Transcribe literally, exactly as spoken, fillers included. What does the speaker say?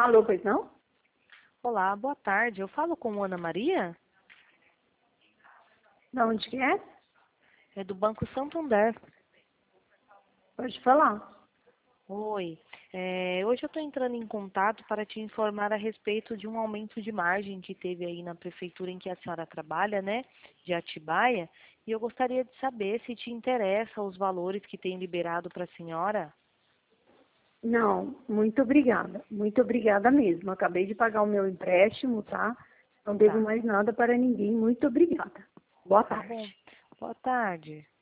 Alô, pois não? Olá, boa tarde. Eu falo com Ana Maria? De onde que é? É do Banco Santander. Pode falar. Oi. É, hoje eu estou entrando em contato para te informar a respeito de um aumento de margem que teve aí na prefeitura em que a senhora trabalha, né? De Atibaia. E eu gostaria de saber se te interessa os valores que tem liberado para a senhora. Não, muito obrigada. Muito obrigada mesmo. Acabei de pagar o meu empréstimo, tá? Não devo Tá. mais nada para ninguém. Muito obrigada. Boa Tá bom. tarde. Boa tarde.